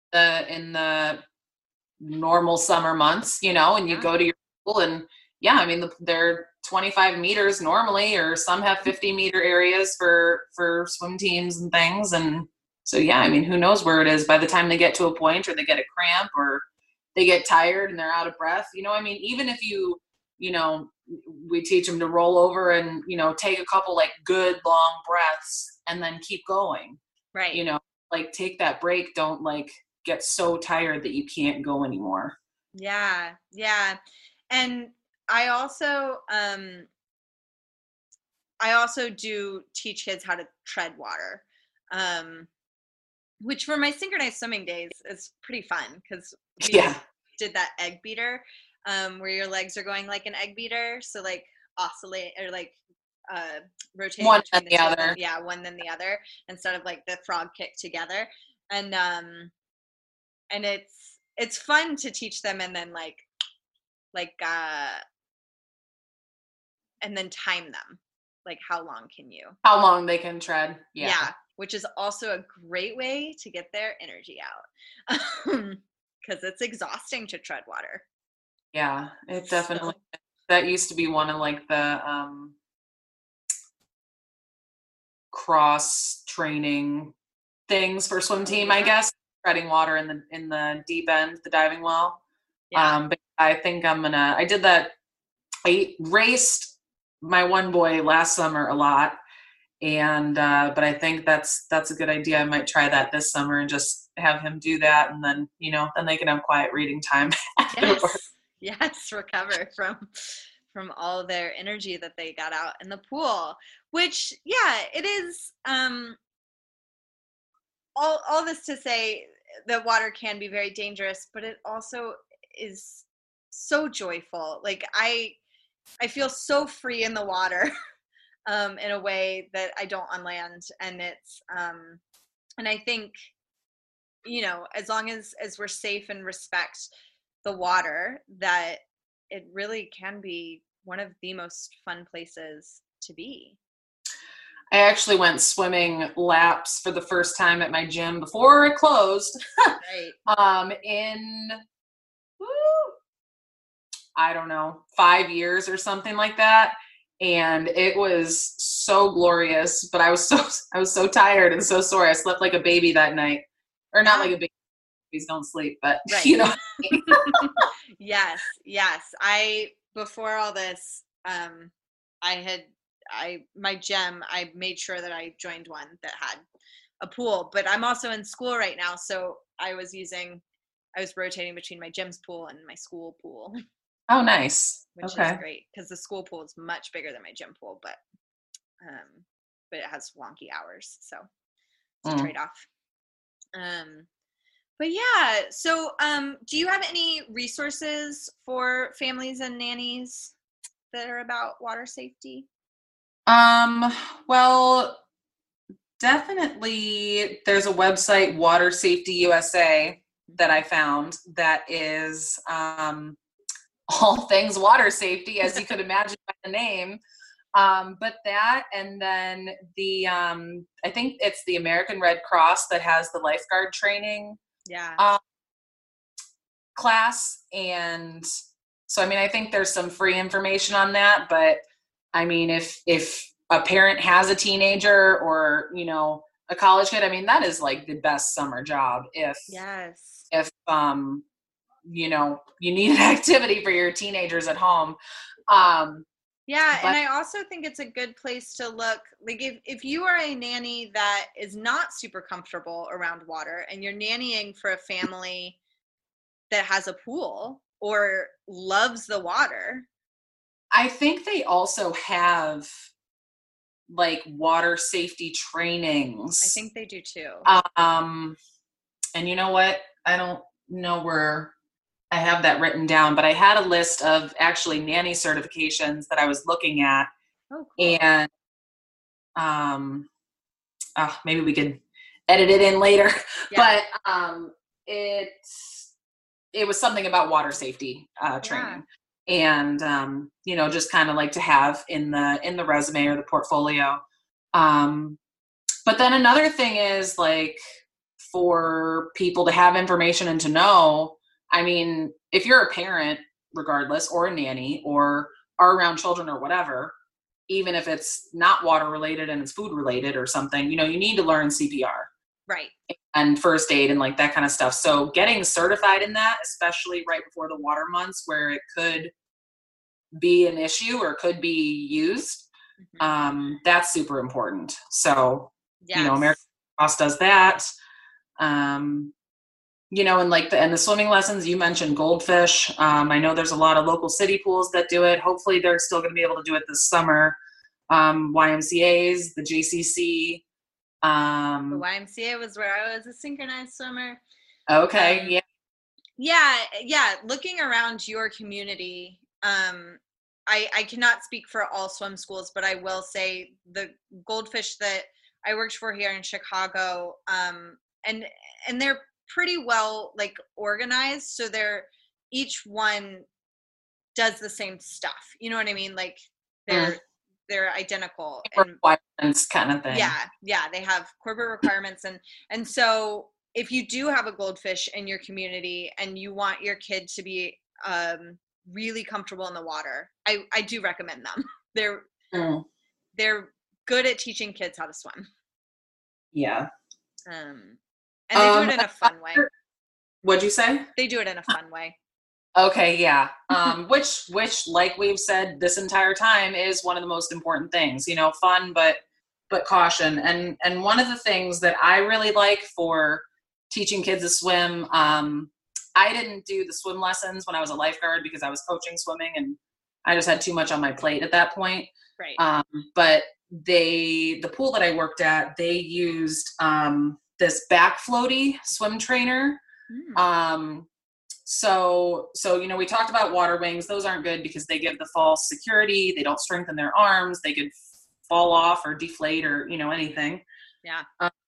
in the normal summer months, and you go to your pool and I mean, they're 25 meters normally, or some have 50-meter areas for swim teams and things. And so, I mean, who knows where it is by the time they get to a point, or they get a cramp, or they get tired and they're out of breath. I mean, even if we teach them to roll over and, take a couple like good long breaths and then keep going. Right. Like take that break. Don't like get so tired that you can't go anymore. Yeah. Yeah. And I also do teach kids how to tread water, which for my synchronized swimming days is pretty fun, because we did that egg beater, where your legs are going like an egg beater. So like oscillate, or like rotating one between then the other. One then the other, instead of like the frog kick together. And it's fun to teach them, and then and then time them, like how long they can tread. Yeah, which is also a great way to get their energy out, because it's exhausting to tread water. Yeah, it definitely that used to be one of like the cross training things for swim team, I guess, treading water in the deep end, the diving well. But I think I did that. I raced my one boy last summer a lot, and but I think that's a good idea. I might try that this summer and just have him do that, and then then they can have quiet reading time. Yes, recover from all their energy that they got out in the pool. Which it is. All this to say that water can be very dangerous, but it also is so joyful. Like I feel so free in the water, in a way that I don't on land. And it's, and I think, as long as we're safe and respect the water, that it really can be one of the most fun places to be. I actually went swimming laps for the first time at my gym before it closed. Right. In I don't know, 5 years or something like that. And it was so glorious, but I was so tired and so sore. I slept like a baby that night, or not like a baby. Babies don't sleep, but right. Yes. Before all this, my gym, I made sure that I joined one that had a pool, but I'm also in school right now. So I was rotating between my gym's pool and my school pool. Oh, nice. Which is great, because the school pool is much bigger than my gym pool, but it has wonky hours. So it's a trade-off. But yeah, so do you have any resources for families and nannies that are about water safety? Well, definitely there's a website, Water Safety USA, that I found that is all things water safety, as you could imagine by the name. But that, and then I think it's the American Red Cross that has the lifeguard training class. And so, I mean, I think there's some free information on that, but I mean, if a parent has a teenager or, a college kid, I mean, that is like the best summer job. If you need an activity for your teenagers at home. And I also think it's a good place to look. Like if you are a nanny that is not super comfortable around water, and you're nannying for a family that has a pool or loves the water, I think they also have like water safety trainings. I think they do too. And you know what? I don't know where I have that written down, but I had a list of actually nanny certifications that I was looking at. Oh, cool. And maybe we could edit it in later. Yeah. But it was something about water safety training. And just kind of like to have in the resume or the portfolio. But then another thing is like for people to have information and to know. I mean, if you're a parent, regardless, or a nanny, or are around children or whatever, even if it's not water related and it's food related or something, you know, you need to learn CPR. Right. And first aid and like that kind of stuff. So getting certified in that, especially right before the water months where it could be an issue or could be used, that's super important. So, Yes. you know, American Red Cross does that. You know, and like the swimming lessons, you mentioned Goldfish. I know there's a lot of local city pools that do it. Hopefully they're still going to be able to do it this summer. YMCA's, the JCC. The YMCA was where I was a synchronized swimmer. Okay. Yeah. Looking around your community, I cannot speak for all swim schools, but I will say the Goldfish that I worked for here in Chicago, and they're pretty well like organized. So each one does the same stuff. You know what I mean? Like they're identical. Requirements kind of thing. Yeah. They have corporate requirements. And so if you do have a Goldfish in your community and you want your kid to be really comfortable in the water, I do recommend them. They're good at teaching kids how to swim. Yeah. And they do it in a fun way. What'd you say? They do it in a fun way. Okay, yeah. Which, like we've said this entire time, is one of the most important things. You know, fun, but caution. And one of the things that I really like for teaching kids to swim, I didn't do the swim lessons when I was a lifeguard because I was coaching swimming and I just had too much on my plate at that point. Right. But the pool that I worked at, they used this back floaty swim trainer. So, you know, we talked about water wings. Those aren't good because they give the false security. They don't strengthen their arms. They could fall off or deflate or, you know, anything. Yeah.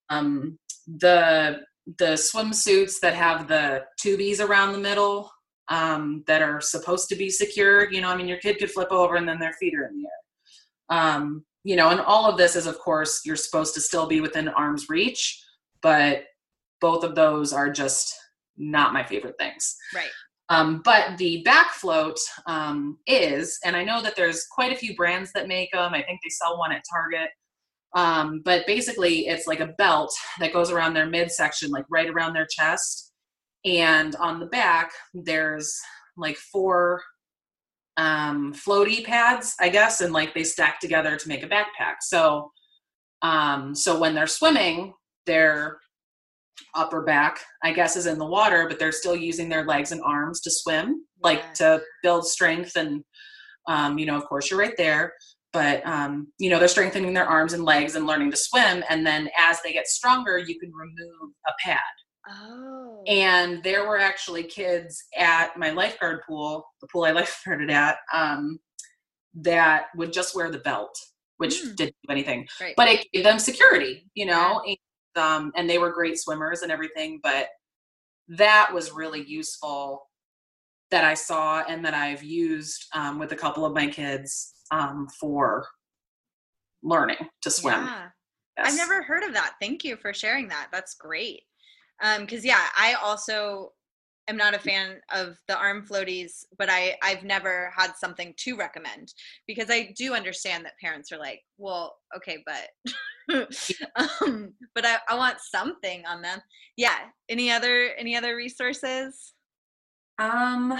The swimsuits that have the tubies around the middle, that are supposed to be secured, you know, I mean, your kid could flip over and then their feet are in the air. You know, and all of this is, of course, you're supposed to still be within arm's reach, but both of those are just not my favorite things. Right. But the back float is, and I know that there's quite a few brands that make them. I think they sell one at Target. But basically it's like a belt that goes around their midsection, like right around their chest. And on the back, there's like 4 floaty pads, I guess, and like they stack together to make a backpack. So when they're swimming, their upper back, I guess, is in the water, but they're still using their legs and arms to swim, like to build strength. And, you know, of course you're right there, but, you know, they're strengthening their arms and legs and learning to swim. And then as they get stronger, you can remove a pad. Oh. And there were actually kids at my lifeguard pool, the pool I lifeguarded at, that would just wear the belt, which didn't do anything, right. But it gave them security, you know, and they were great swimmers and everything. But that was really useful that I saw and that I've used with a couple of my kids for learning to swim. Yeah. Yes. I've never heard of that. Thank you for sharing that. That's great. Because I also am not a fan of the arm floaties, but I've never had something to recommend because I do understand that parents are like, well, okay, but but I want something on them. Yeah. Any other resources? That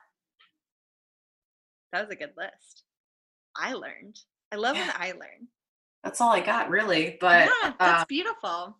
was a good list. I learned. I love when I learn. That's all I got, really. But yeah, that's beautiful.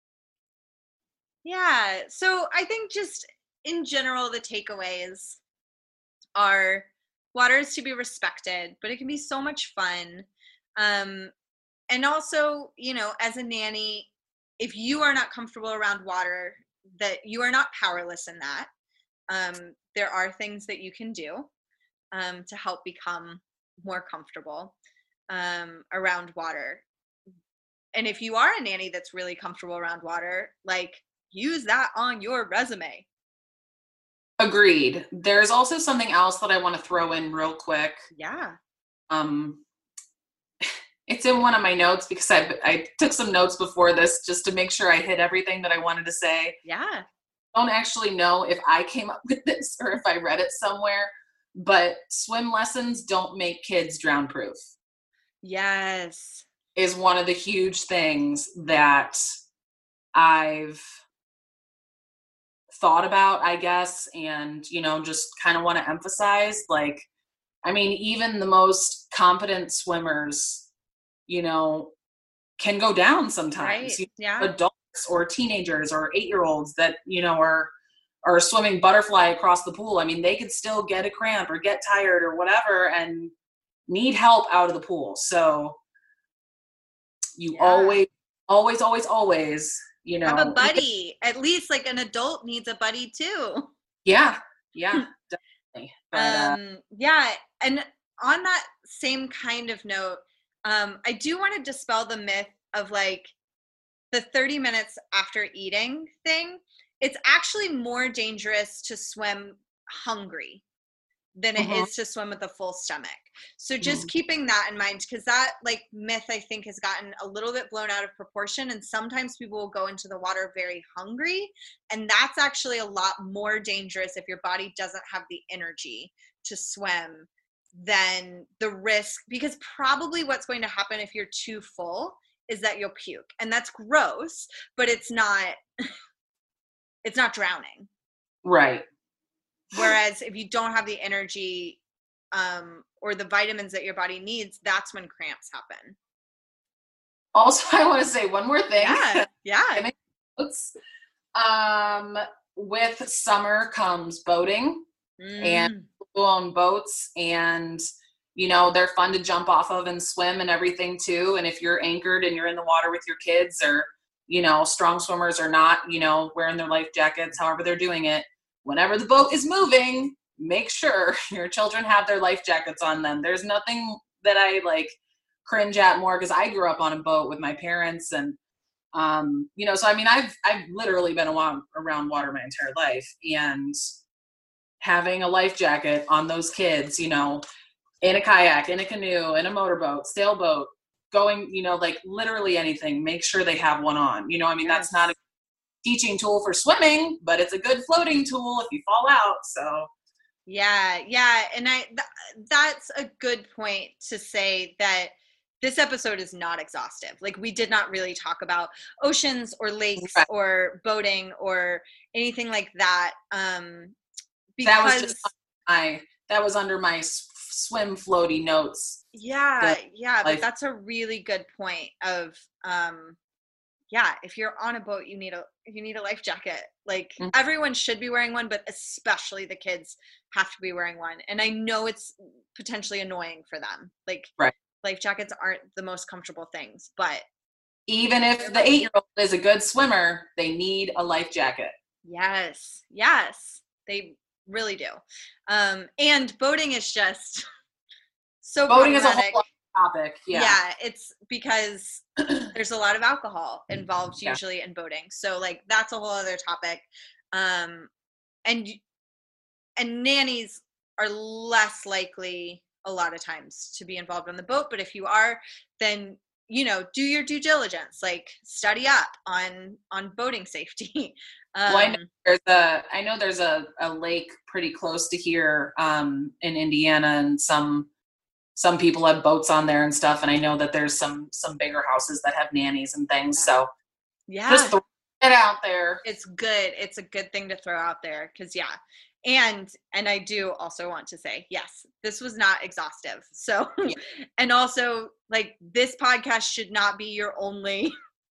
Yeah. So I think just in general, the takeaways are water is to be respected, but it can be so much fun. And also, you know, as a nanny, if you are not comfortable around water, that you are not powerless in that. There are things that you can do to help become more comfortable around water. And if you are a nanny that's really comfortable around water, like, use that on your resume. Agreed. There's also something else that I want to throw in real quick. Yeah. It's in one of my notes because I took some notes before this just to make sure I hit everything that I wanted to say. Yeah. I don't actually know if I came up with this or if I read it somewhere, but swim lessons don't make kids drown proof. Yes. Is one of the huge things that I've thought about, I guess, and, just kind of want to emphasize, like, I mean, even the most competent swimmers, can go down sometimes. Right. Yeah. Adults or teenagers or 8-year-olds that, are swimming butterfly across the pool. I mean, they could still get a cramp or get tired or whatever and need help out of the pool. So you always, have a buddy. At least like an adult needs a buddy too. Yeah. Yeah, definitely. But, yeah. And on that same kind of note, I do want to dispel the myth of like the 30 minutes after eating thing. It's actually more dangerous to swim hungry than it is to swim with a full stomach. So just keeping that in mind, because that like myth I think has gotten a little bit blown out of proportion, and sometimes people will go into the water very hungry, and that's actually a lot more dangerous if your body doesn't have the energy to swim than the risk, because probably what's going to happen if you're too full is that you'll puke, and that's gross, but it's not drowning. Right. Whereas if you don't have the energy or the vitamins that your body needs, that's when cramps happen. Also, I want to say one more thing. Yeah. With summer comes boating and people on boats, and they're fun to jump off of and swim and everything too. And if you're anchored and you're in the water with your kids, or strong swimmers or not, wearing their life jackets, however they're doing it, whenever the boat is moving, make sure your children have their life jackets on them. There's nothing that I like cringe at more, because I grew up on a boat with my parents, and so I mean, I've literally been around water my entire life, and having a life jacket on those kids, in a kayak, in a canoe, in a motorboat, sailboat, going, like literally anything, make sure they have one on. I mean, that's not a teaching tool for swimming, but it's a good floating tool if you fall out. So yeah. And that's a good point to say that this episode is not exhaustive. Like, we did not really talk about oceans or lakes or boating or anything like that. Because that was under my swim floaty notes. Yeah. But that's a really good point of, if you're on a boat, you need a life jacket. Like, everyone should be wearing one, but especially the kids have to be wearing one. And I know it's potentially annoying for them. Like, life jackets aren't the most comfortable things, but even if the 8-year-old is a good swimmer, they need a life jacket. Yes, they really do. And boating is just so boating is a whole other topic. Yeah, it's because there's a lot of alcohol involved usually in boating, so like that's a whole other topic. And nannies are less likely a lot of times to be involved on the boat, but if you are, then do your due diligence, like study up on boating safety. Well, I know there's a lake pretty close to here in Indiana, and some people have boats on there and stuff, and I know that there's some bigger houses that have nannies and things. So just throw it out there. It's good. It's a good thing to throw out there, because and I do also want to say, yes, this was not exhaustive. So and also, like, this podcast should not be your only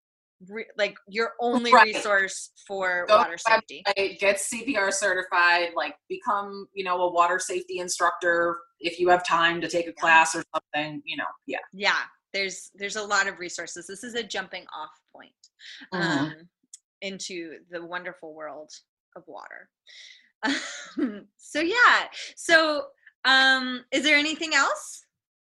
resource for water safety. Get CPR certified, like become, a water safety instructor if you have time to take a class or something, Yeah. There's a lot of resources. This is a jumping off point into the wonderful world of water. So is there anything else?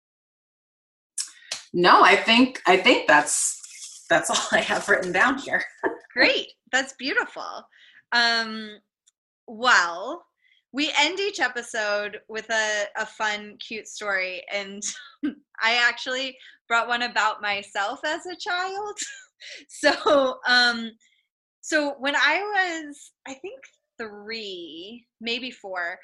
No, I think that's all I have written down here. Great. That's beautiful. Well, we end each episode with a fun, cute story. And I actually brought one about myself as a child. So when I was, I think 3, maybe 4,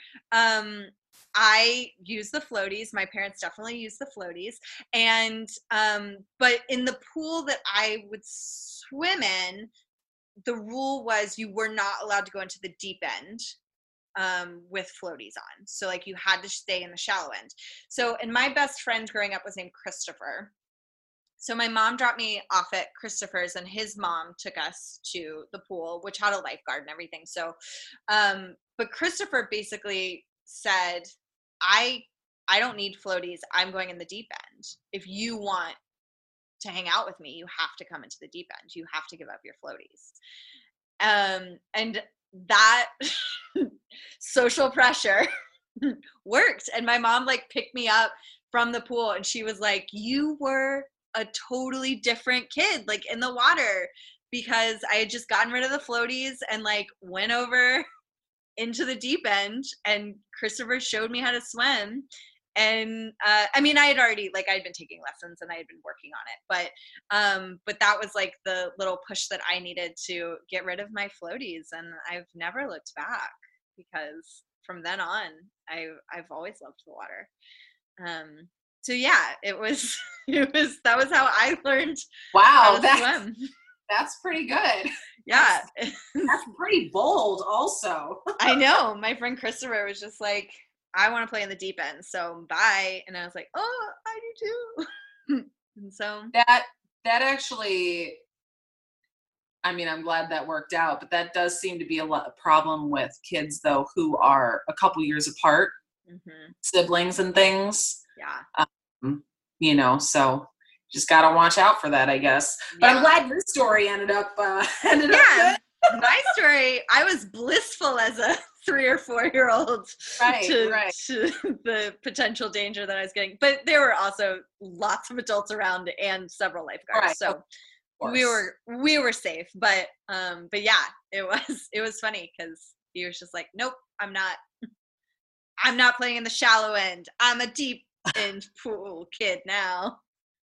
I used the floaties. My parents definitely used the floaties. And, but in the pool that I would swim in, the rule was you were not allowed to go into the deep end with floaties on. So like you had to stay in the shallow end. So, and my best friend growing up was named Christopher. So my mom dropped me off at Christopher's, and his mom took us to the pool, which had a lifeguard and everything. So, but Christopher basically said, I don't need floaties. I'm going in the deep end. If you want to hang out with me, you have to come into the deep end. You have to give up your floaties. And that social pressure worked. And my mom like picked me up from the pool, and she was like, you were a totally different kid, like in the water, because I had just gotten rid of the floaties and like went over into the deep end, and Christopher showed me how to swim. And I mean, I had already, like, I'd been taking lessons and I had been working on it, but that was like the little push that I needed to get rid of my floaties. And I've never looked back, because from then on, I've always loved the water. So yeah, that was how I learned how to swim. That's pretty good. Yeah. That's pretty bold also. I know. My friend Christopher was just like, I want to play in the deep end, so bye. And I was like, oh, I do too. And so that actually, I mean, I'm glad that worked out, but that does seem to be a problem with kids though, who are a couple years apart, siblings and things. Yeah. You know, so just got to watch out for that, I guess. But I'm glad your story ended up good. My story, I was blissful as a 3 or 4-year-old to the potential danger that I was getting. But there were also lots of adults around and several lifeguards. So we were safe. But yeah, it was funny, because he was just like, nope, I'm not playing in the shallow end. I'm a deep end pool kid now.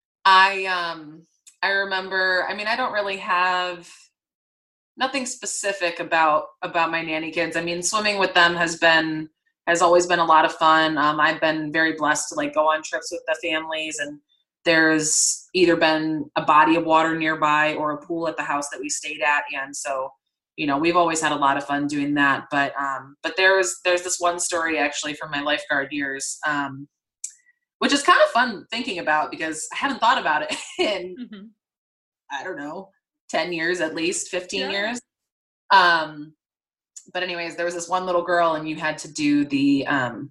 I remember, I mean, I don't really have nothing specific about my nanny kids. I mean, swimming with them has always been a lot of fun. I've been very blessed to like go on trips with the families, and there's either been a body of water nearby or a pool at the house that we stayed at. And so, you know, we've always had a lot of fun doing that. But there's this one story actually from my lifeguard years, which is kind of fun thinking about, because I haven't thought about it in, I don't know, 10 years, at least 15 years. But anyways, there was this one little girl, and you had to do the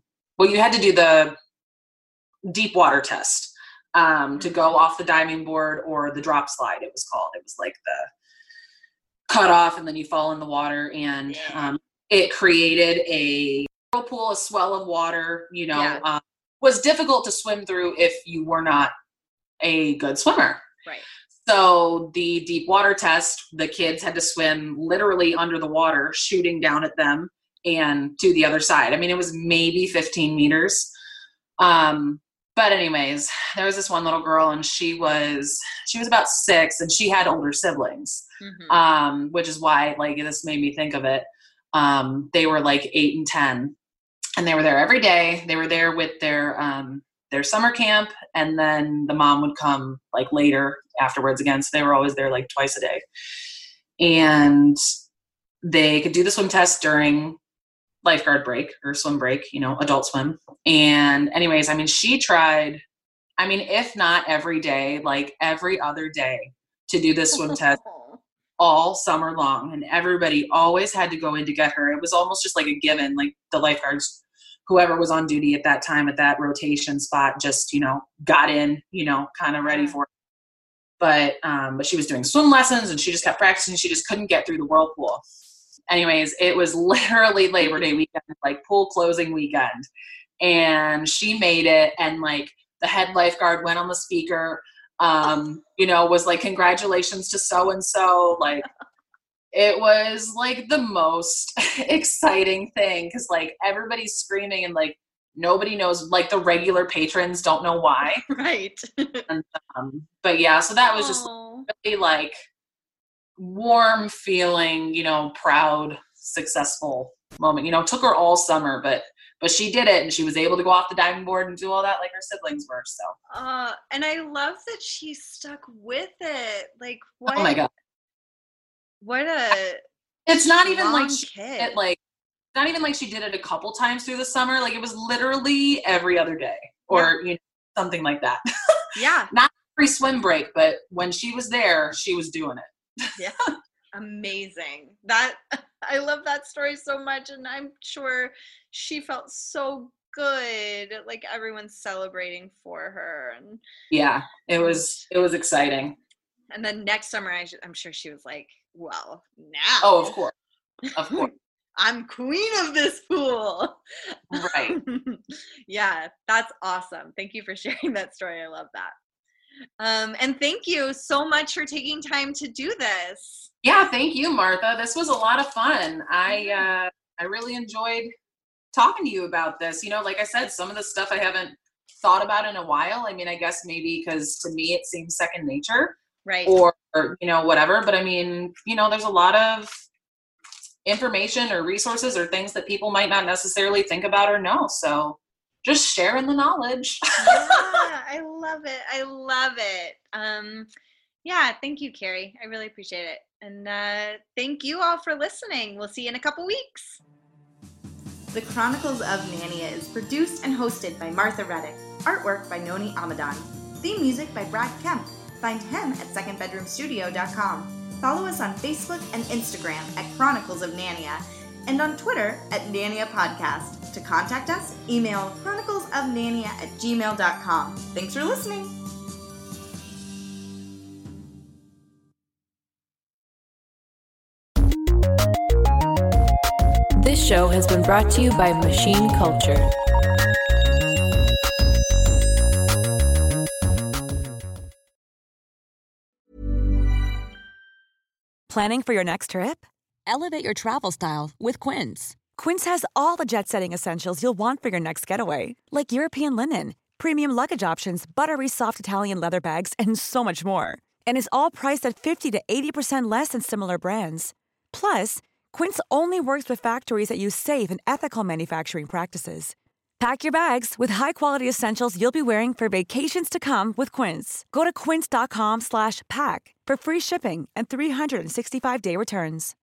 deep water test, to go off the diving board, or the drop slide, it was called. It was like the cut off and then you fall in the water, and it created a whirlpool, a swell of water, you know, was difficult to swim through if you were not a good swimmer. Right. So the deep water test, the kids had to swim literally under the water, shooting down at them and to the other side. I mean, it was maybe 15 meters. But anyways, there was this one little girl, and she was about 6, and she had older siblings, which is why, like, this made me think of it. They were like 8 and 10, and they were there every day. They were there with their summer camp, and then the mom would come like later afterwards again. So they were always there like twice a day, and they could do the swim test during lifeguard break or swim break, you know, adult swim. And anyways, I mean, she tried, I mean, if not every day, like every other day, to do this swim test all summer long. And everybody always had to go in to get her. It was almost just like a given, like the lifeguards, whoever was on duty at that time at that rotation spot, just, you know, got in, you know, kind of ready for it. But she was doing swim lessons, and she just kept practicing. She just couldn't get through the whirlpool. Anyways, it was literally Labor Day weekend, like pool closing weekend. And she made it, and like the head lifeguard went on the speaker, you know, was like, congratulations to so-and-so. Like, it was like the most exciting thing because like everybody's screaming and like nobody knows, like the regular patrons don't know why. Right. And, but yeah, so that was just really like warm feeling, you know, proud, successful moment. You know, took her all summer, but she did it and she was able to go off the diving board and do all that like her siblings were. So and I love that she stuck with it. Like what? Oh my God. What a it's not even like kid. not even like she did it a couple times through the summer. Like it was literally every other day or you know, something like that. Yeah. Not every swim break, but when she was there, she was doing it. Yeah. Amazing. That I love that story so much. And I'm sure she felt so good. Like everyone's celebrating for her. And yeah, it was exciting. And then next summer, I'm sure she was like, well, now. Oh, of course. Of course. I'm queen of this pool. Right. Yeah, that's awesome. Thank you for sharing that story. I love that. And thank you so much for taking time to do this. Yeah, thank you, Martha. This was a lot of fun. I really enjoyed talking to you about this. You know, like I said, some of the stuff I haven't thought about in a while. I mean, I guess maybe because to me it seems second nature. Right. Or, you know, whatever. But I mean, you know, there's a lot of information or resources or things that people might not necessarily think about or know. So just sharing the knowledge. Yeah, I love it. I love it. Yeah, thank you, Carrie. I really appreciate it. And thank you all for listening. We'll see you in a couple weeks. The Chronicles of Nania is produced and hosted by Martha Reddick. Artwork by Noni Amadan. Theme music by Brad Kemp. Find him at secondbedroomstudio.com. Follow us on Facebook and Instagram at Chronicles of Nania and on Twitter at Nania Podcast. To contact us, email chroniclesofnania@gmail.com. Thanks for listening. This show has been brought to you by Machine Culture. Planning for your next trip? Elevate your travel style with Quince. Quince has all the jet-setting essentials you'll want for your next getaway, like European linen, premium luggage options, buttery soft Italian leather bags, and so much more. And is all priced at 50 to 80% less than similar brands. Plus, Quince only works with factories that use safe and ethical manufacturing practices. Pack your bags with high-quality essentials you'll be wearing for vacations to come with Quince. Go to quince.com/pack for free shipping and 365-day returns.